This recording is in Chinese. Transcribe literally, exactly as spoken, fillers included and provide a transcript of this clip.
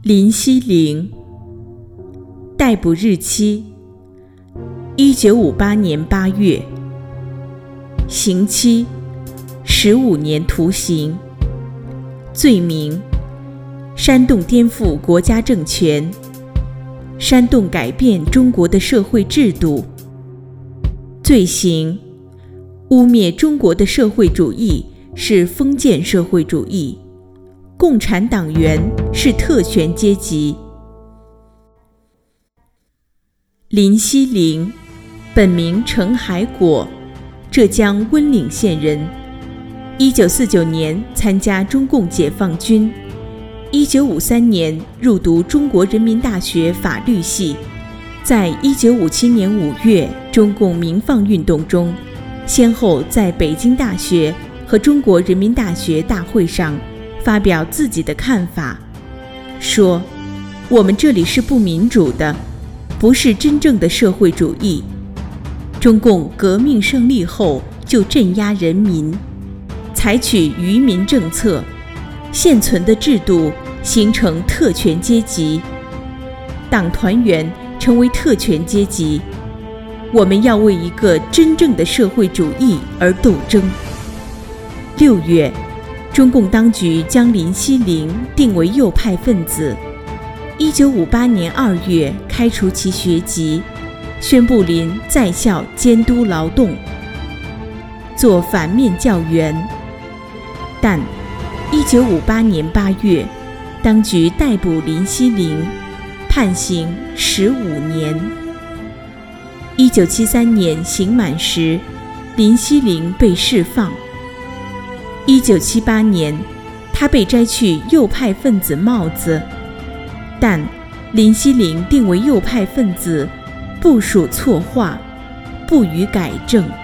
林希凌，逮捕日期一九五八年八月，刑期十五年徒刑，罪名煽动颠覆国家政权，煽动改变中国的社会制度，罪行污蔑中国的社会主义是封建社会主义，共产党员是特权阶级。林希凌，本名程海果，浙江温岭县人。一九四九年参加中共解放军，一九五三年入读中国人民大学法律系。在一九五七年五月中共民放运动中，先后在北京大学和中国人民大学大会上发表自己的看法，说我们这里是不民主的，不是真正的社会主义。中共革命胜利后就镇压人民，采取愚民政策，现存的制度形成特权阶级，党团员成为特权阶级。我们要为一个真正的社会主义而斗争。六月，中共当局将林希凌定为右派分子。一九五八年二月开除其学籍，宣布林在校监督劳动，做反面教员。但一九五八年八月，当局逮捕林希凌，判刑十五年。一九七三年刑满时，林希凌被释放。一九七八年，他被摘去右派分子帽子，但林希凌定为右派分子，不属错话，不予改正。